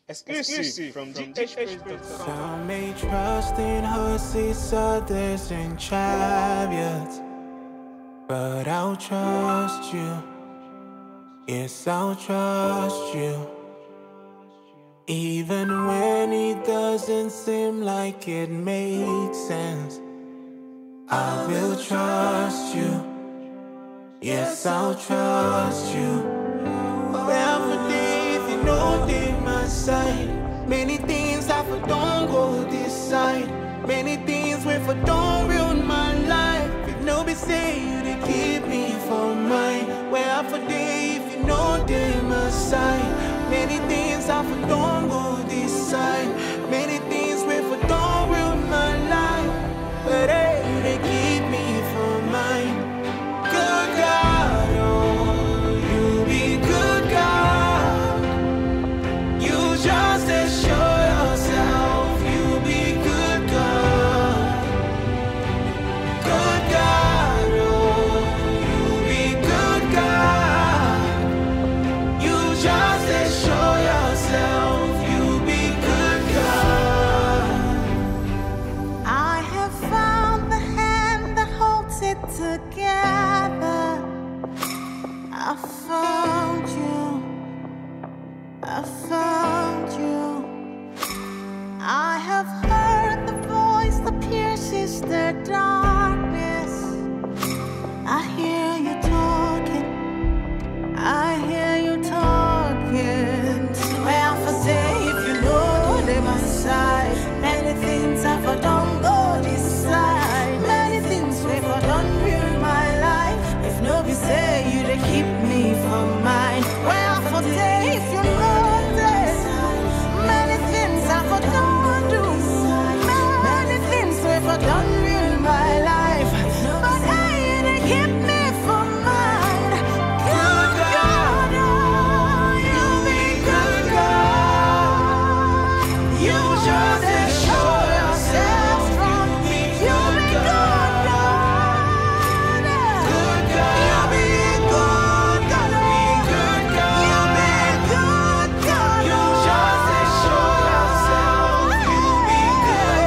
Exclusive from GHpraise.com. Some may trust in horses, others in chariots, but I'll trust you. Yes, I'll trust you. Even when it doesn't seem like it makes sense, I will trust you. Yes, I'll trust you. Wherever day, if you know they my side. Many things I for don't go this side. Many things wait for don't ruin my life. If nobody say you they keep me for mine. Wherever day, if you know they my side. Many things I for don't go this side. Many things wait for don't ruin my life. But hey, they keep me for mine. Good God, oh, you be good God. You just show yourself, you be good God. Good God, oh, you be good God. You just show yourself, you be good God. I have found the hand that holds it together. I found you. I found you. I have heard the voice that pierces the darkness. I hear you talking. I hear you talking. Swear for say if you know they my side. Many things I for don't go this side. Many things we for don't ruin my life. If nobody say you they keep me from mine. Where for day if you know this. Many things I for don't do. Many things we for don't ruin my life. But hey, they keep me from mine. Good God, oh, you be good God. You just show yourself from me. You be good God. Good God. You be good God. You be good God. You just show yourself. You be good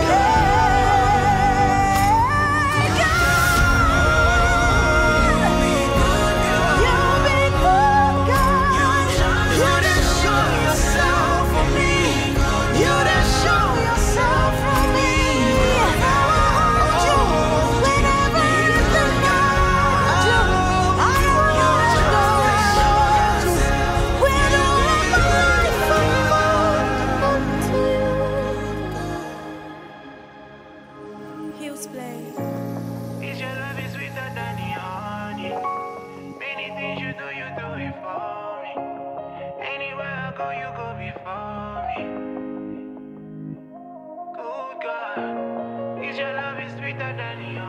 Is your love is sweeter than the honey? Many things you do it for me. Anywhere I go, you go before me. Good God, is your love is sweeter than the